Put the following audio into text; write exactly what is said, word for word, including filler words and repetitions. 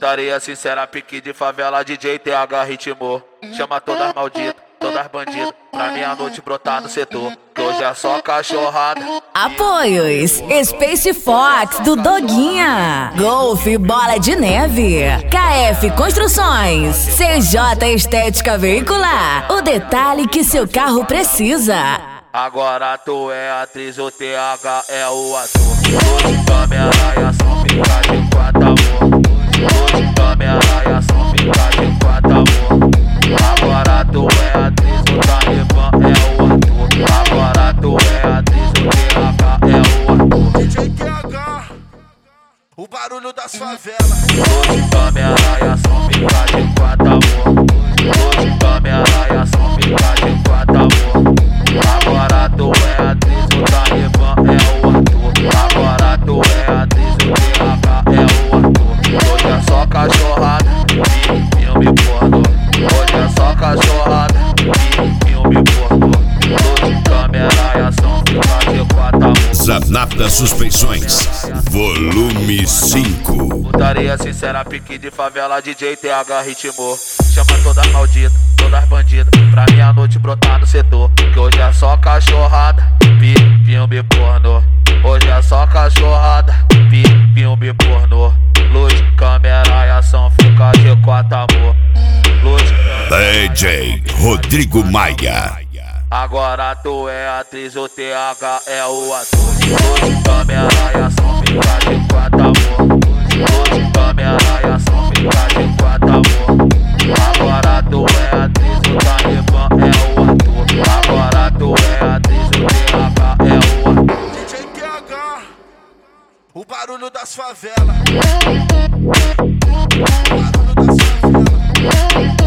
Putaria sincera, pique de favela, D J T H ritmou. Chama todas malditas, todas bandidas, pra meia-noite brotar no setor, que hoje é só cachorrada. Apoios: Space Fox do Doguinha, Golf Bola de Neve, K F Construções, C J Estética Veicular, o detalhe que seu carro precisa. Agora tu é atriz, o T H é o ator. Hoje câmera e ação fica de quatro amor. Hoje câmera e ação fica de quatro amor. Agora tu é atriz, o Talibã é o ator. Agora tu é atriz, o T H é o ator. D J T H, o barulho das favelas. Hoje câmera e ação fica de quatro amor. Hoje câmera e ação fica de quatro amor. Agora tu é atriz, o Talibã é o ator. Agora tu é atriz, o T H é o ator. Hoje é só cachorrada, filme pornô. Hoje é só cachorrada, filme pornô. Hoje câmera e ação fica de quatro amor. Zanata Suspensões, volume cinco. Putaria sincera, pique de favela, D J T H ritmou. Chama todas malditas, todas bandidas, pra meia-noite brotar no setor, que hoje é só cachorrada, filme pornô. Hoje é só cachorrada, filme pornô. Luz, câmera e ação fica de quatro amor. Luz, D J Rodrigo Maia. agora tu é atriz, o T H é o ator. Hoje câmera e ação fica de quatro amor. Hoje câmera e ação fica de quatro amor. Agora tu é atriz, o Talibã é o ator. Agora tu é atriz, o T H é o ator. D J T H, o barulho das favelas. O barulho das favelas.